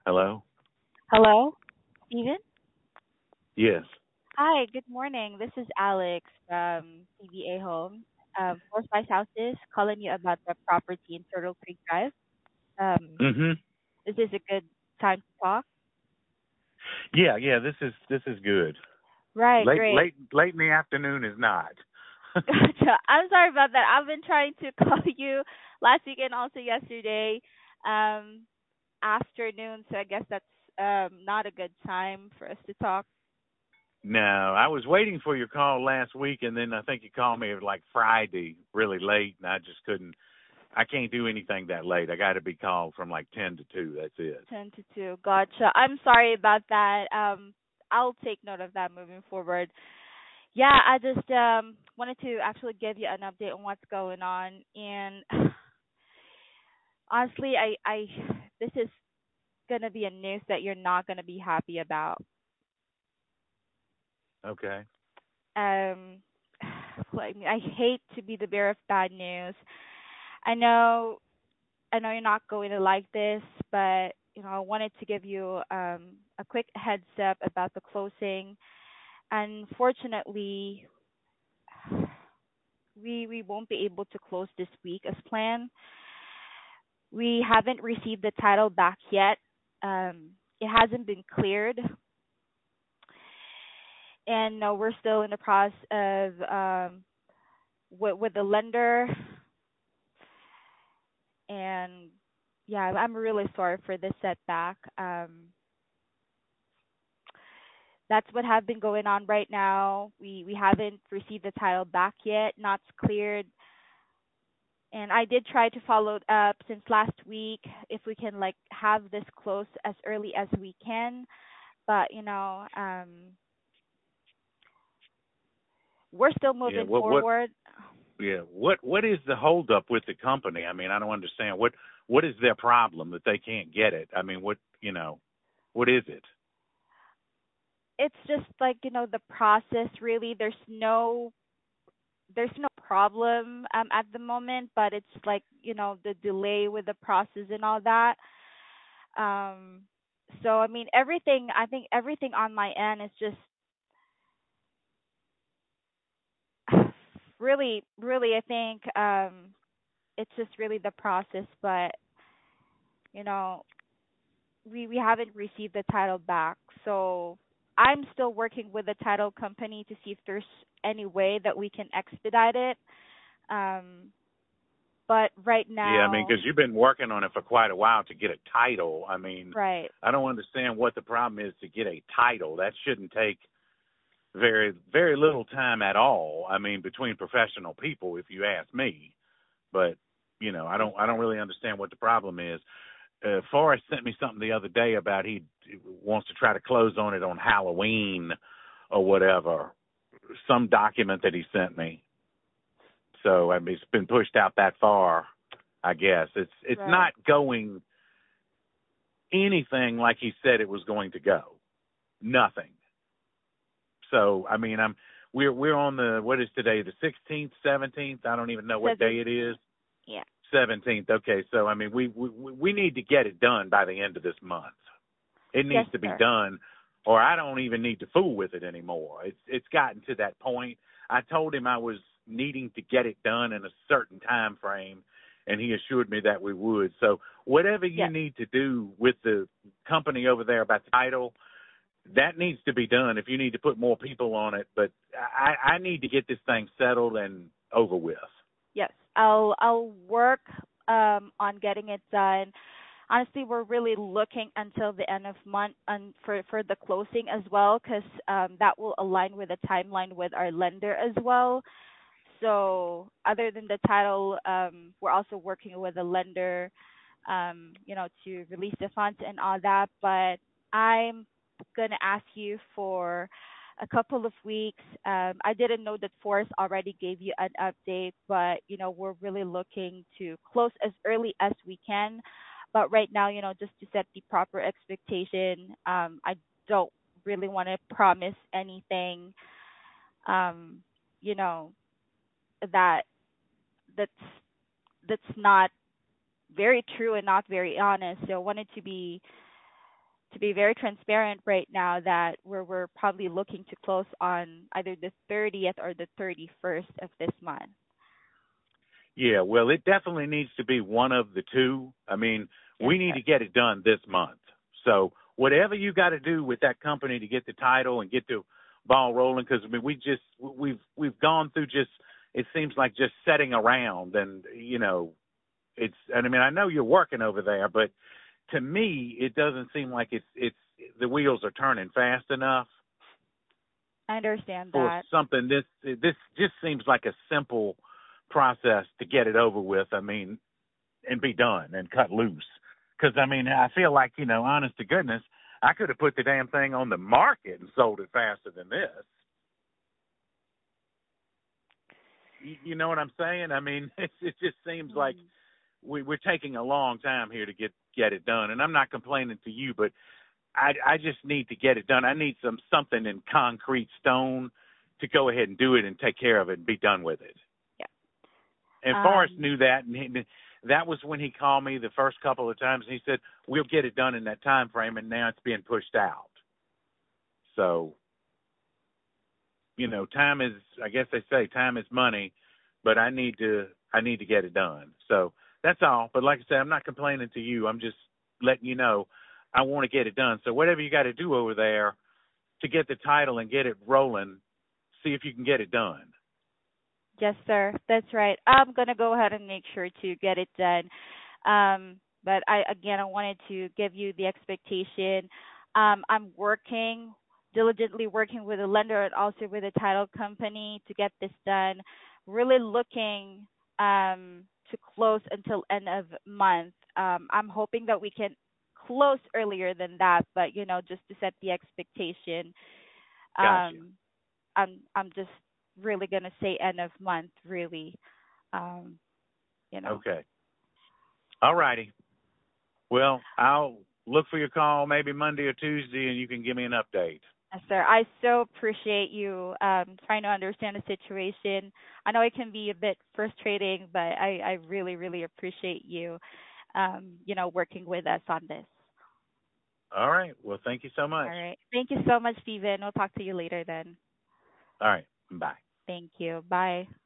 Hello? Hello, Steven? Yes. Hi, good morning. This is Alex from CBA Homes. Four Spice Houses, calling you about the property in Turtle Creek Drive. Um, Mhm. is this a good time to talk? Yeah, yeah, this is good. Right, Late great. late late in the afternoon is not. Gotcha. I'm sorry about that. I've been trying to call you last week and also yesterday um, afternoon, so I guess that's not a good time for us to talk. No, I was waiting for your call last week and then I think you called me like Friday really late and I just couldn't I can't do anything that late. I got to be called from like 10 to 2. That's it. 10 to 2. Gotcha. I'm sorry about that. I'll take note of that moving forward. Yeah, I just wanted to actually give you an update on what's going on. And honestly, I this is gonna be a news that you're not gonna be happy about. Okay. Um, like I hate to be the bearer of bad news. I know, I know you're not going to like this, but I wanted to give you a quick heads up about the closing. Unfortunately, we won't be able to close this week as planned. We haven't received the title back yet. It hasn't been cleared, and we're still in the process of with the lender. And yeah, I'm really sorry for this setback. That's what have been going on right now. We haven't received the title back yet. Not cleared. And I did try to follow up since last week if we can like have this close as early as we can. But we're still Yeah, moving what forward. yeah, what is the holdup with the company? I mean, I don't understand what is their problem that they can't get it? I mean, what is it? It's just like the process. Really, there's no problem at the moment, but it's like the delay with the process and all that. Um, so I mean, everything. I think everything on my end is just really. I think it's just really the process, but you know, we haven't received the title back. So I'm still working with the title company to see if there's any way that we can expedite it. Um, but right Yeah, I mean, now, because you've been working on it for quite a while to get a title. I mean, right. I don't understand what the problem is to get a title. That shouldn't take very little time at all. I mean, between professional people, if you ask me. But I don't really understand what the problem is. Forrest sent me something the other day about he wants to try to close on it on Halloween or whatever. Some document that he sent me. So I mean, it's been pushed out that far. I guess it's Right. not going anything like he said it was going to go. Nothing. So I mean, we're on the what is today the 16th, 17th. I don't even know what day it 17. is. Yeah. 17th. Okay, so I mean, we need to get it done by the end of this month. It Yes, needs to be sir. done, or I don't even need to fool with it anymore. It's gotten to that point. I told him I was needing to get it done in a certain time frame, and he assured me that we would. So whatever you Yes. need to do with the company over there about the title, that needs to be done. If you need to put more people on it, but I need to get this thing settled and over with. Yes. I'll work on getting it done. Honestly, we're really looking until the end of month and for the closing as well, because that will align with the timeline with our lender as well. So other than the title, we're also working with the lender, to release the funds and all that. But I'm gonna ask you for a couple of weeks. I didn't know that Forrest already gave you an update, but we're really looking to close as early as we can. But right now, just to set the proper expectation, I don't really want to promise anything, um, you know, that that's that's not very true and not very honest. So I wanted to be to be very transparent right now, that we're probably looking to close on either the 30th or the 31st of this month. Yeah, well, it definitely needs to be one of the two. I mean, Yes, we need sir. to get it done this month. So whatever you got to do with that company to get the title and get the ball rolling, because I mean, we've gone through just, it seems like just sitting around, and and I mean, I know you're working over there, but to me, it doesn't seem like it's the wheels are turning fast enough I understand for that. something. This just seems like a simple process to get it over with. I mean, and be done and cut loose. Because I mean, I feel like, honest to goodness, I could have put the damn thing on the market and sold it faster than this. You know what I'm saying? I mean, it just seems like Mm. we're taking a long time here to get it done. And I'm not complaining to you, but I just need to get it done. I need something in concrete stone to go ahead and do it and take care of it and be done with it. Yeah. And Forrest knew that, and that was when he called me the first couple of times. And he said, "We'll get it done in that time frame," and now it's being pushed out. So, time is, I guess they say time is money, but I need to get it done. So that's all. But like I said, I'm not complaining to you. I'm just letting you know I want to get it done. So whatever you got to do over there to get the title and get it rolling, see if you can get it done. Yes, sir. That's right. I'm gonna go ahead and make sure to get it done. But I wanted to give you the expectation. I'm working diligently, working with a lender and also with a title company to get this done. Really looking to close until end of month. I'm hoping that we can close earlier than that, but just to set the expectation. Gotcha. Um, I'm just really gonna say end of month, really. Um, you know. Okay. All righty. Well, I'll look for your call maybe Monday or Tuesday, and you can give me an update. Yes, sir. I so appreciate you trying to understand the situation. I know it can be a bit frustrating, but I really, really appreciate you, working with us on this. All right. Well, thank you so All much. right. Thank you so much, Stephen. We'll talk to you later then. All right. Bye. Thank you. Bye.